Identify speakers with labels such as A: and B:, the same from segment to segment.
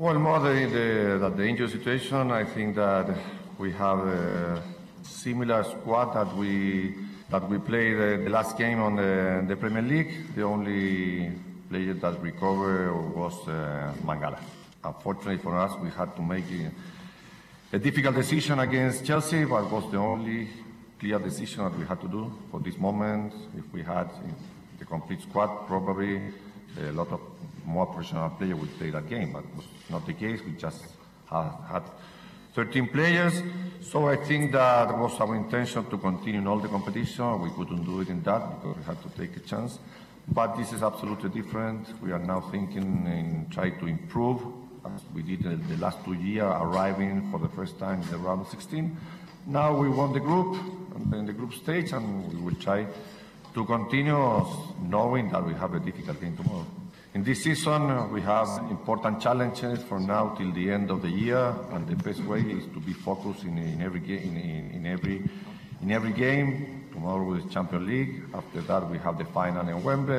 A: Well, more the injury situation, I think that we have a similar squad that we played the last game on the Premier League. The only player that recovered was Mangala. Unfortunately for us, we had to make a difficult decision against Chelsea, but it was the only clear decision that we had to do for this moment. If we had the complete squad, probably a lot of more professional players would play that game, but it was not the case. We just had 13 players, so I think that was our intention to continue in all the competition. We couldn't do it in that because we had to take a chance, but this is absolutely different. We are now thinking in trying to improve, as we did the last 2 years, arriving for the first time in the round of 16. Now we won the group, in the group stage, and we will try to continue knowing that we have a difficult game tomorrow. In this season, we have important challenges from now till the end of the year, and the best way is to be focused in every game. Tomorrow is Champions League. After that, we have the final in Wembley,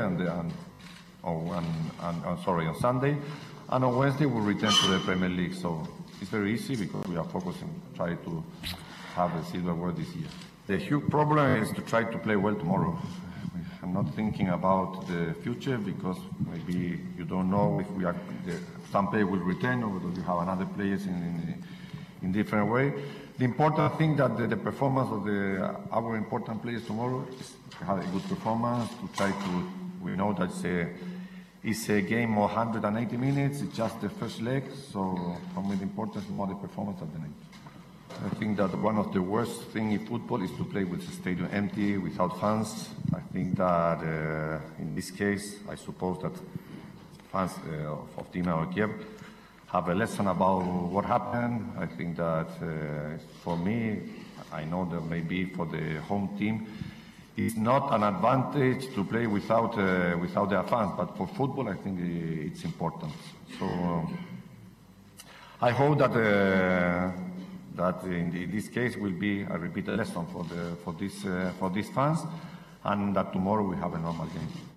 A: on Sunday, and on Wednesday we return to the Premier League. So it's very easy because we are focusing, trying to have a silverware this year. The huge problem is to try to play well tomorrow. I'm not thinking about the future because maybe you don't know if some player will return or whether you have another players in different way. The important thing that the performance of our important players tomorrow is to have a good performance. We know that it's a game of 180 minutes. It's just the first leg, so for me the importance is more the performance of the night. I think that one of the worst things in football is to play with the stadium empty, without fans. I think that in this case, I suppose that fans of Dynamo Kiev have a lesson about what happened. I think that for me, I know that maybe for the home team, it's not an advantage to play without their fans, but for football, I think it's important. So I hope that in this case will be a repeated lesson for these fans, and that tomorrow we have a normal game.